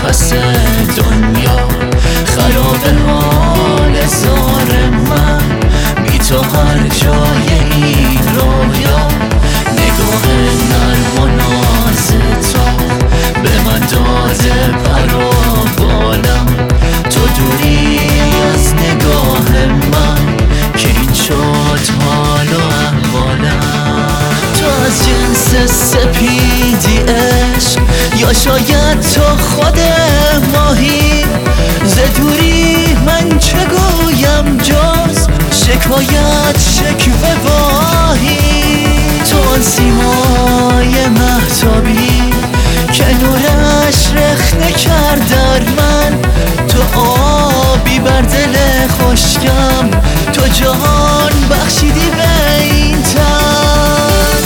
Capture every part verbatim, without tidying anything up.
پس دنیا خراب حال زار من، بی تو هر جای این رویا نگاه نرم و ناز تو به من داده پر و بالم. تو دوری از نگاه من که این شد حال و احوالم. تو از جنس سپیدی عشق یا شاید تو خود ماهی، ز دوری من چه گویم جز شکایت شکوه واهی. تو آن سیمای مهتابی که نورش رخنه کرد در من، تو آبی بر دل خشکم، تو جهان بخشیدی به این تن.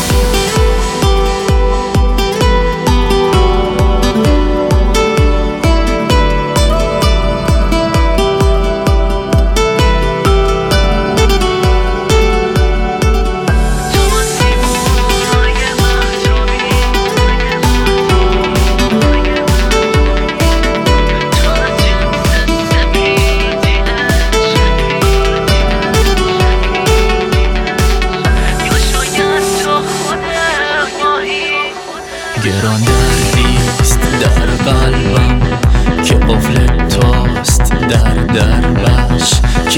گران دردیست در قلبم که قفل توست در دربش،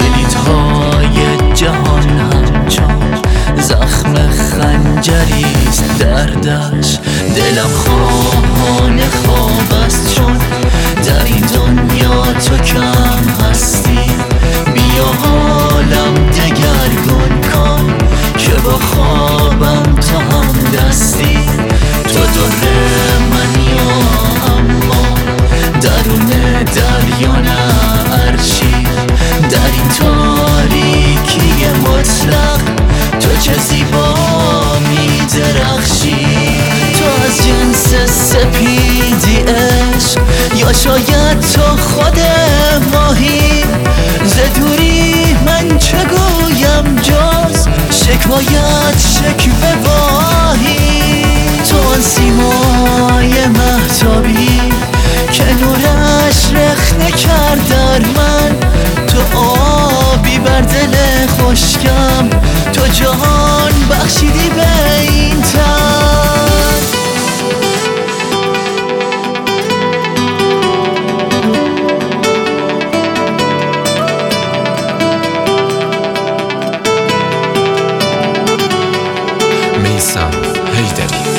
کلیدهای جهان همچون زخم خنجریست دردش. دلم خواهان خواب است چون در این دنیا تو کم هستی، بیا حالم دگرگون کن که با خوابم تو هم دستی. تو در منی اما درون دریا نه عرشی، در این تاریکی مطلق تو چه زیبا می درخشی. تو از جنس سپیدی عشق یا شاید تو خود ماهی، ز دوری من چه گویم جز شکایت شکوه واهی. تو آن سیمای مهتابی که نورش رخنه کرد در من، تو آبی بر دل خشکم، تو جهان بخشیدی به این تن. میثم حیدری